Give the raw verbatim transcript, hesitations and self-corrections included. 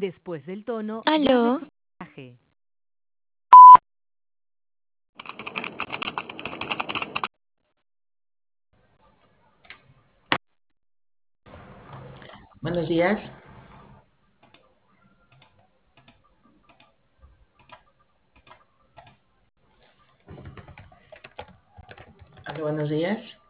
Después del tono, grabe Aló, su mensaje. Buenos días. Aló, buenos días.